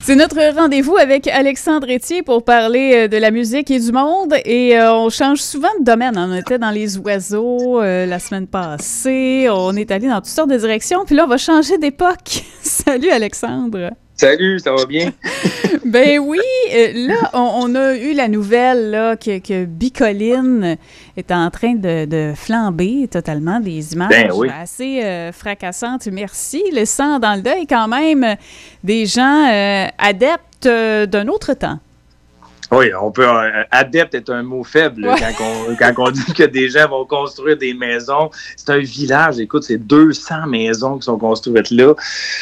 C'est notre rendez-vous avec Alexandre Etier pour parler de la musique et du monde. Et on change souvent de domaine. On était dans les oiseaux la semaine passée. On est allé dans toutes sortes de directions. Puis là, on va changer d'époque. Salut, Alexandre. Salut, ça va bien? Ben oui, là, on a eu la nouvelle là, que Bicoline est en train de flamber totalement, des images assez fracassantes. Merci. Laissant dans le deuil quand même des gens adeptes d'un autre temps. Oui, on peut. Adepte est un mot faible quand on dit que des gens vont construire des maisons. C'est un village. Écoute, c'est 200 maisons qui sont construites là.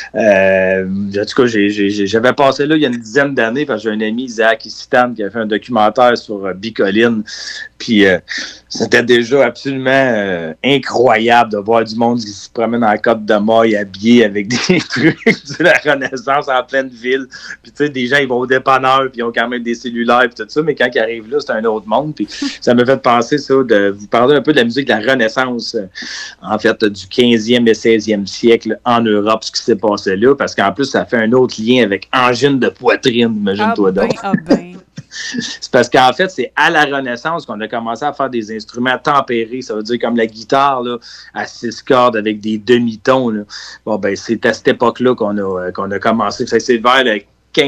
En tout cas, j'avais passé là il y a une dizaine d'années parce que j'ai un ami, Isaac Isitan, qui a fait un documentaire sur Bicoline. Puis c'était déjà absolument incroyable de voir du monde qui se promène en Côte de Maille habillé avec des trucs de la Renaissance en pleine ville. Puis tu sais, des gens, ils vont au dépanneur puis ils ont quand même des cellulaires puis tout ça, mais quand ils arrivent là, c'est un autre monde. Puis ça me fait penser ça, de vous parler un peu de la musique de la Renaissance, en fait, du 15e et 16e siècle en Europe, ce qui s'est passé là, parce qu'en plus, ça fait un autre lien avec Angine de poitrine, imagine-toi donc. C'est parce qu'en fait, c'est à la Renaissance qu'on a commencé à faire des instruments tempérés. Ça veut dire comme la guitare là, à 6 cordes avec des demi-tons. Là. Bon, ben, c'est à cette époque-là qu'on a commencé. C'est vers le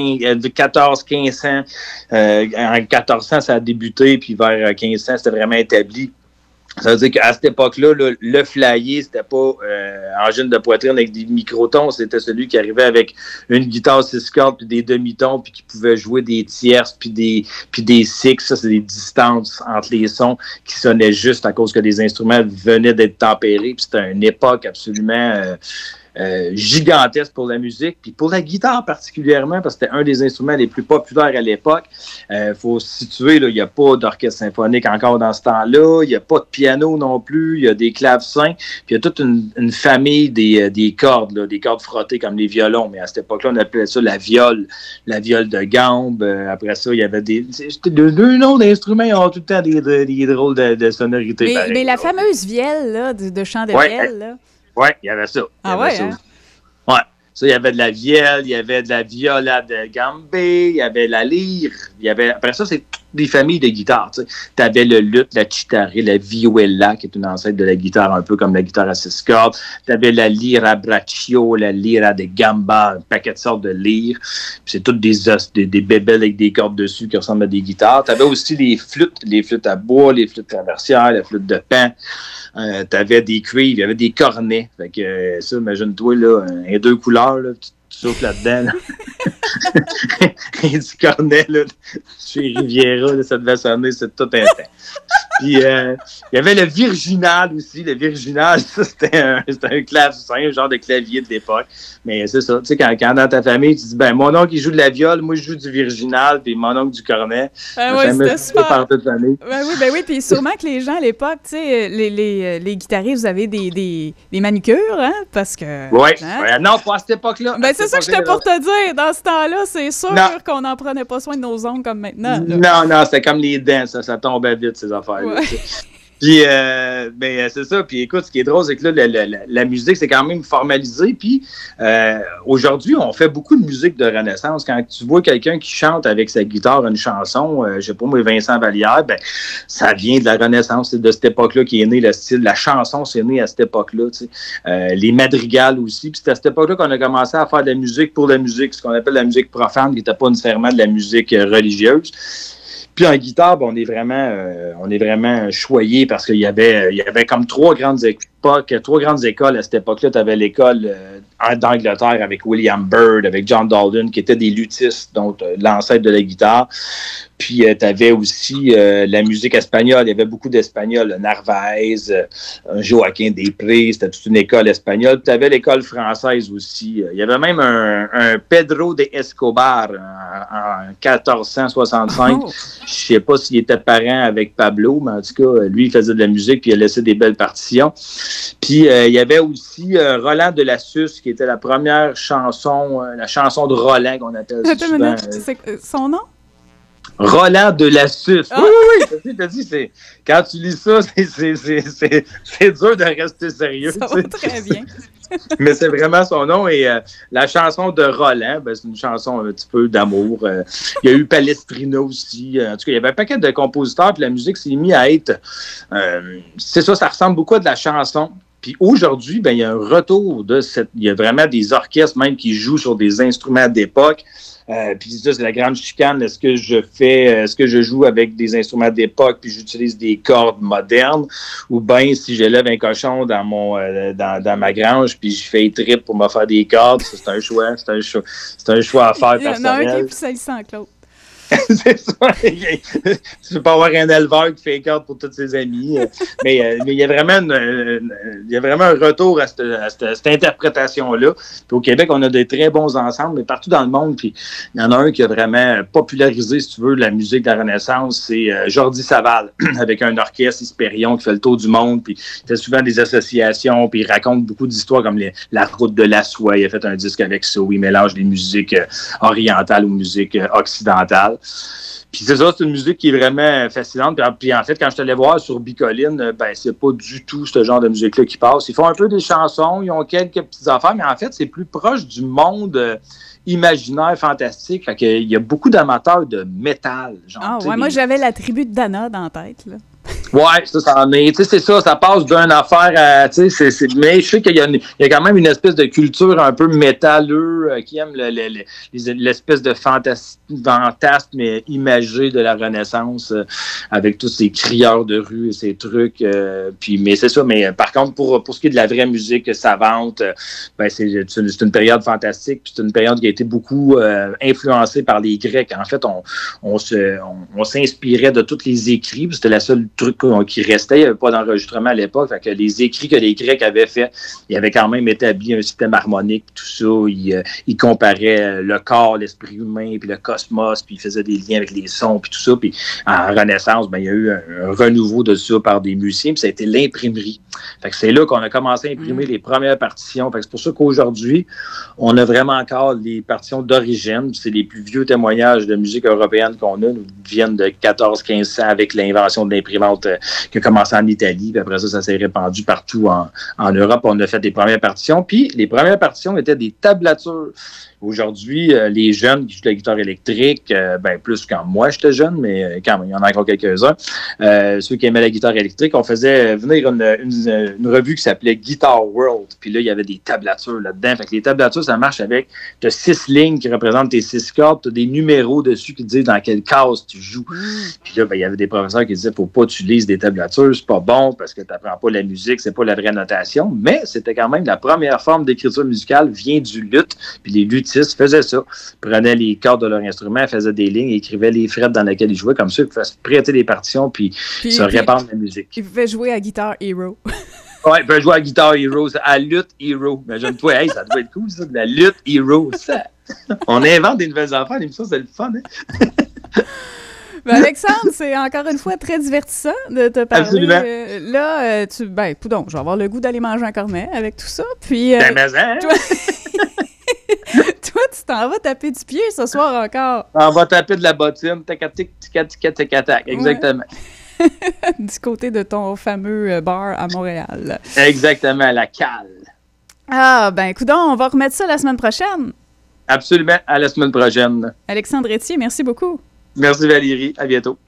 14-1500. En 1400, ça a débuté, puis vers 1500, c'était vraiment établi. Ça veut dire qu'à cette époque-là, là, le flyer, c'était pas Angine de poitrine avec des microtons, c'était celui qui arrivait avec une guitare 6 cordes puis des demi-tons puis qui pouvait jouer des tierces puis des sixes. Ça, c'est des distances entre les sons qui sonnaient juste à cause que les instruments venaient d'être tempérés. Puis c'était une époque absolument gigantesque pour la musique, puis pour la guitare particulièrement, parce que c'était un des instruments les plus populaires à l'époque. Faut se situer, il n'y a pas d'orchestre symphonique encore dans ce temps-là, il n'y a pas de piano non plus, il y a des clavecins, puis il y a toute une famille des cordes, là, des cordes frottées comme les violons, mais à cette époque-là, on appelait ça la viole de gambe. Après ça, il y avait deux noms d'instruments, ils ont tout le temps des drôles de sonorités. Mais la fameuse vielle là, de chant de vielle, là. Oui, il y avait ça. Hein? Ouais. Ça, il y avait de la vielle, il y avait de la viola de gambé, il y avait la lyre, après ça, c'est toutes des familles de guitares. Tu avais le luth, la chitari, la vihuela, qui est une ancêtre de la guitare, un peu comme la guitare à 6 cordes. Tu avais la lyre à braccio, la lyre à de gamba, un paquet de sortes de lyres. Puis c'est toutes des bébelles avec des cordes dessus qui ressemblent à des guitares. Tu avais aussi les flûtes à bois, les flûtes traversières, la flûte de pan. T'avais des cuivres, il y avait des cornets. Fait que ça, imagine-toi, là, un 2 couleurs, là, tu souffles là-dedans. Là. Et du cornet, là, chez Riviera, là, ça devait sonner, c'est tout un temps. Puis, il y avait le virginal aussi. Le virginal, ça, c'était un clavecin, un genre de clavier de l'époque. Mais c'est ça, tu sais, quand dans ta famille, tu dis, ben, mon oncle, il joue de la viole, moi, je joue du virginal, puis mon oncle du cornet. Oui, c'était super. Ben oui, puis sûrement que les gens, à l'époque, tu sais, les guitaristes, vous avez des manucures, hein, parce que... Oui, hein? Non, pas à cette époque-là. Ben, c'est ça que j'étais pour te dire. Dans ce temps-là, c'est sûr qu'on n'en prenait pas soin de nos ongles comme maintenant. Là. Non, c'était comme les dents, ça tombait vite, ces affaires-là. Ouais. Puis, c'est ça. Puis, écoute, ce qui est drôle, c'est que là, la musique, c'est quand même formalisé. Puis, aujourd'hui, on fait beaucoup de musique de Renaissance. Quand tu vois quelqu'un qui chante avec sa guitare une chanson, je sais pas moi, Vincent Vallière, ben, ça vient de la Renaissance. C'est de cette époque-là qui est né le style. La chanson, c'est né à cette époque-là. Tu sais. Les madrigals aussi. Puis, c'est à cette époque-là qu'on a commencé à faire de la musique pour la musique, ce qu'on appelle la musique profane, qui n'était pas nécessairement de la musique religieuse. Puis en guitare, ben, on est vraiment choyé parce qu'il y avait comme trois grandes écoles à cette époque-là. Tu avais l'école d'Angleterre avec William Byrd, avec John Daldon, qui étaient des luthistes, donc l'ancêtre de la guitare. Puis tu avais aussi la musique espagnole. Il y avait beaucoup d'Espagnols, Narvaez, Joaquin Després, c'était toute une école espagnole. Puis tu avais l'école française aussi. Il y avait même un Pedro de Escobar en 1465. Oh. Je sais pas s'il était parent avec Pablo, mais en tout cas, lui, il faisait de la musique puis il a laissé des belles partitions. Puis il y avait aussi Roland de Lassus, qui était la première chanson, la chanson de Roland qu'on appelle souvent. C'est son nom? Roland de Lassus. Ah. Oui, t'as dit, quand tu lis ça, c'est dur de rester sérieux. Ça va très bien. Mais c'est vraiment son nom. Et la chanson de Roland, c'est une chanson un petit peu d'amour. Il y a eu Palestrina aussi. En tout cas, il y avait un paquet de compositeurs, puis la musique s'est mise à être... c'est ça ressemble beaucoup à de la chanson. Puis aujourd'hui, il y a un retour de cette... Il y a vraiment des orchestres même qui jouent sur des instruments d'époque. Puis ça, c'est la grande chicane. Est-ce que je joue avec des instruments d'époque puis j'utilise des cordes modernes? Ou bien si j'élève un cochon dans ma grange puis je fais trip pour me faire des cordes, ça, c'est un choix. C'est un choix à faire personnel. Il y en a un qui est plus salissant que l'autre. C'est ça. Tu peux pas avoir un éleveur qui fait les cordes pour tous ses amis. Mais il y a vraiment un retour à cette interprétation-là. Puis au Québec, on a de très bons ensembles, mais partout dans le monde. Puis il y en a un qui a vraiment popularisé, si tu veux, la musique de la Renaissance, c'est Jordi Savall, avec un orchestre Hyspérion qui fait le tour du monde. Puis il fait souvent des associations, puis il raconte beaucoup d'histoires comme la route de la soie. Il a fait un disque avec ça où il mélange des musiques orientales aux musiques occidentales. Puis c'est ça, c'est une musique qui est vraiment fascinante. Puis en fait, quand je suis allé voir sur Bicoline, c'est pas du tout ce genre de musique-là qui passe. Ils font un peu des chansons, ils ont quelques petites affaires, mais en fait, c'est plus proche du monde imaginaire, fantastique. Fait qu'il y a beaucoup d'amateurs de métal. Moi j'avais la tribu de Dana dans la tête, là. Ouais, ça en est. Tu sais, c'est ça, ça passe d'une affaire à. Tu sais, mais je sais qu'il y a quand même une espèce de culture un peu métalleux qui aime l'espèce de fantasme imagé de la Renaissance avec tous ces crieurs de rue et ces trucs. Mais c'est ça. Mais par contre, pour ce qui est de la vraie musique savante, c'est une période fantastique. Puis c'est une période qui a été beaucoup influencée par les Grecs. En fait, on s'inspirait de tous les écrits. C'était la seule truc qui restait. Il n'y avait pas d'enregistrement à l'époque. Fait que les écrits que les Grecs avaient faits, ils avaient quand même établi un système harmonique, tout ça. Ils comparaient le corps, l'esprit humain, puis le cosmos, puis ils faisaient des liens avec les sons, puis tout ça. Puis en Renaissance, il y a eu un renouveau de ça par des musiciens, puis ça a été l'imprimerie. Fait que c'est là qu'on a commencé à imprimer les premières partitions. Fait que c'est pour ça qu'aujourd'hui, on a vraiment encore les partitions d'origine. C'est les plus vieux témoignages de musique européenne qu'on a. Nous viennent de 1400-1500 avec l'invention de l'imprimante qui a commencé en Italie. Puis après ça s'est répandu partout en Europe. On a fait des premières partitions. Puis les premières partitions étaient des tablatures. Aujourd'hui, les jeunes qui jouent de la guitare électrique, plus quand moi j'étais jeune, mais quand même, il y en a encore quelques-uns, ceux qui aimaient la guitare électrique, on faisait venir une revue qui s'appelait Guitar World. Puis là, il y avait des tablatures là-dedans. Fait que les tablatures, ça marche avec, tu as 6 lignes qui représentent tes 6 cordes, tu as des numéros dessus qui te disent dans quelle case tu joues. Puis là, il y avait des professeurs qui disaient, faut pas que tu lises des tablatures, c'est pas bon parce que tu n'apprends pas la musique, c'est pas la vraie notation. Mais c'était quand même la première forme d'écriture musicale vient du luth. Puis les luthiers faisaient ça. Prenaient les cordes de leur instrument, faisaient des lignes, écrivaient les frettes dans lesquelles ils jouaient, comme ça, ils pouvaient se prêter des partitions puis se répandre la musique. Ils pouvaient jouer à Guitar Hero. Ouais, ils pouvaient jouer à Guitar Hero, à Luth Hero. Imagine-toi, ça doit être cool, ça, de la Luth Hero. Ça. On invente des nouvelles affaires, l'émission, c'est le fun, hein? Alexandre, c'est encore une fois très divertissant de te parler. Absolument. Poudon, je vais avoir le goût d'aller manger un cornet avec tout ça. Puis, toi, tu t'en vas taper du pied ce soir encore. On va taper de la bottine. Tac-tac, tic-tac, exactement. Ouais. Du côté de ton fameux bar à Montréal. Exactement, la cale. Coudon, on va remettre ça la semaine prochaine. Absolument, à la semaine prochaine. Alexandre Etier, merci beaucoup. Merci Valérie, à bientôt.